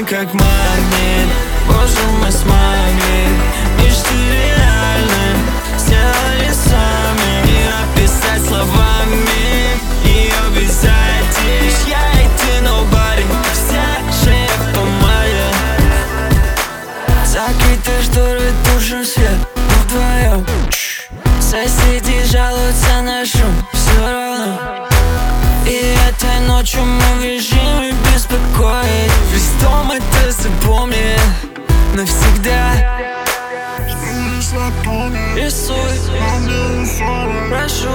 как магнит. Боже, мы смогли мечты реальны, сделали сами. И описать словами ее обязательств. Я и ты, nobody, вся шея в помаде. Закрытые шторы, тушим свет, мы вдвоем. Соседи жалуются на шум, все равно. И этой ночью мы в режиме беспокоить. Весь дом это запомнит навсегда. Рисуй, прошу,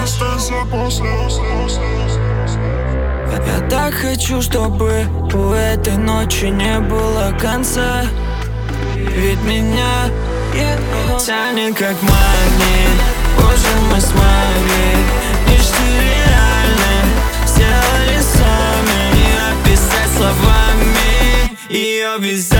я так хочу, чтобы у этой ночи не было конца. Ведь меня тянет как магнит. Боже, мы смогли мечты реальны, сделали сами. И описать словами ее обязательства.